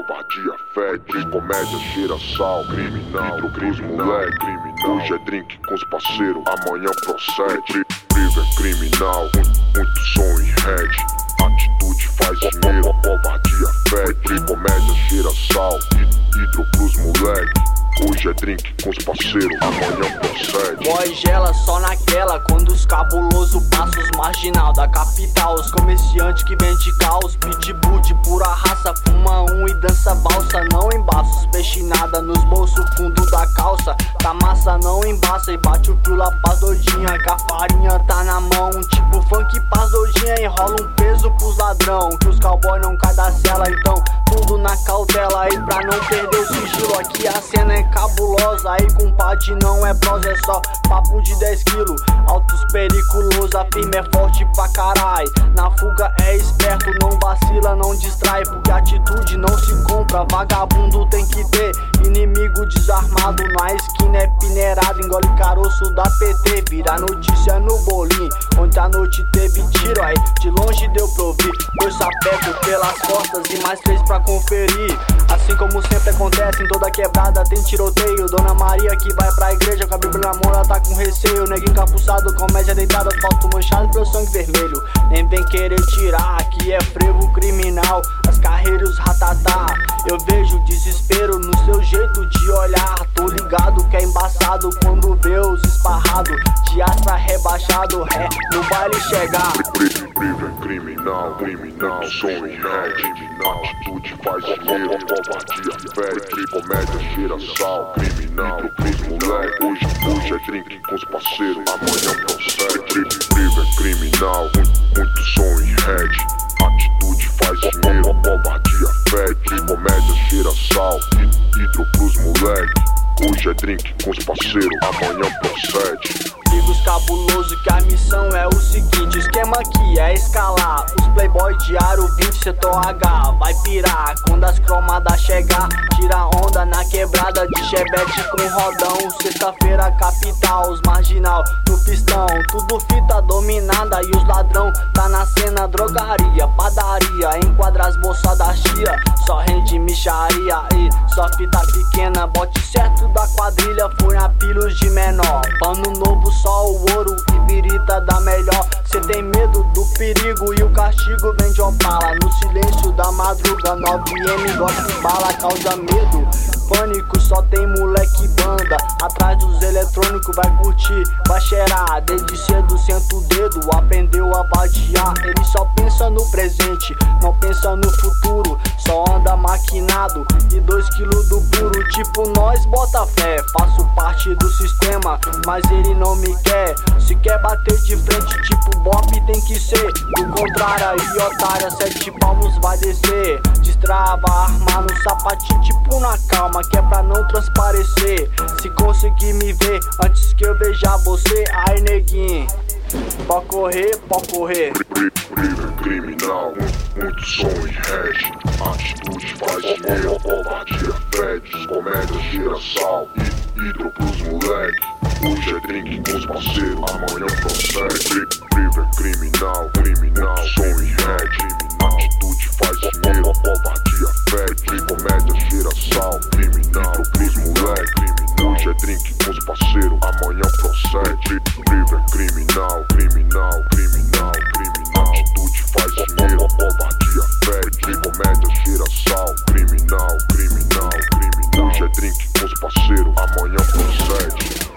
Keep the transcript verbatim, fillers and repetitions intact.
covardia fede, comédia cheira sal, criminal, hidrocruz moleque, criminal. Hoje é drink com os parceiros, amanhã procede. Briga é criminal, muito, muito som e red. Atitude faz dinheiro, covardia fede, comédia cheira sal, hidrocruz moleque. Hoje é drink com os parceiros, amanhã procede. Boy gela só naquela, quando os cabuloso passam os marginal da capital. Os comerciantes que vende caos, pitbull de pura raça. Fuma um e dança valsa, não embaça. Os peixe nada nos bolsos, fundo da calça. Tá massa, não embaça e bate o fio lá pras doidinha. Que a farinha tá na mão, tipo funk pras doidinha. Enrola um peso pros ladrão, que os cowboy não cai da cela. Então tudo na cautela aí pra não perder o sigilo. Aqui a cena é cabulosa, aí compadre não é prosa, é só papo de dez quilos. Altos periculosos, a firma é forte pra carai. Na fuga é esperto, não vacila, não distrai. Porque atitude não se compra, vagabundo tem que ter. Inimigo desarmado, na esquina é peneirado. Engole caroço da P T, vira notícia no bolinho. Ontem à noite teve tiro, aí de longe deu pra ouvir. Dois sapecos pelas costas e mais três pra conferir. Assim como sempre acontece em toda quebrada tem tiroteio. Dona Maria que vai pra igreja com a Bíblia na mão, ela tá com receio. Neguinho encapuçado, comédia deitada, asfalto manchado pelo sangue vermelho. Nem vem querer tirar, aqui é frevo criminal. As carreiras ratatá, eu vejo desespero no seu jeito de olhar. Tô ligado que é embaçado quando vê os esparrados de astra rebaixado, ré, no baile chegar. Briga é criminal, criminal, som e red. Atitude faz dinheiro, covardia fede, comédia cheira sal, criminal, hidrocruz moleque. Hoje, hoje é drink com os parceiros, amanhã procede. Briga é criminal, muito, muito som e red. Atitude faz dinheiro, covardia fede, comédia cheira sal, hidrocruz moleque. Hoje é drink com os parceiros, amanhã procede. Amigos cabuloso que a missão é o seguinte: esquema aqui é escalar. Os playboy de aro vinte, setor H vai pirar quando as cromadas chegar. Tira onda na quebrada de chevette com rodão. Sexta-feira capital, os marginal no pistão. Tudo fita dominada e os ladrão tá na cena. Drogaria, padaria, enquadra as bolsas da chia. Só rende micharia e só fita pequena. Bote certo da quadrilha, foi a pilos de menor. Pano novo, só o ouro e birita da melhor. Cê tem medo do perigo e o castigo vem de Opala. No silêncio da madruga, nove M gosta de bala, causa medo. Pânico, só tem moleque banda. Atrás dos eletrônicos vai curtir, vai cheirar. Desde cedo senta o dedo, aprendeu a vadiar. Ele só pensa no presente, não pensa no futuro. Só anda maquinado e dois quilos do puro. Tipo nós bota fé, faço parte do sistema, mas ele não me quer. Se quer bater de frente tipo Bop tem que ser. Do contrário aí otária, sete palmos vai descer. Destrava, arma no sapatinho tipo na calma, que é pra não transparecer. Se conseguir me ver antes que eu beijar você, ai neguinho, pode correr, pode correr. Briga criminal, muito som e red. Atitude faz dinheiro, covardia fede, comédia cheira sal, hidrocruz moleque. Hoje é drink com os parceiros, amanhã procede. Briga criminal, criminal, som e red. Atitude faz dinheiro, covardia fede, comédia cheira sal, criminal, hidrocruz moleque. Hoje é drink com os parceiros, amanhã procede. Briga criminal, criminal, criminal, criminal. Atitude faz dinheiro, covardia fede, comédia cheira sal, criminal, criminal, criminal. Hoje é drink com os parceiros, amanhã procede.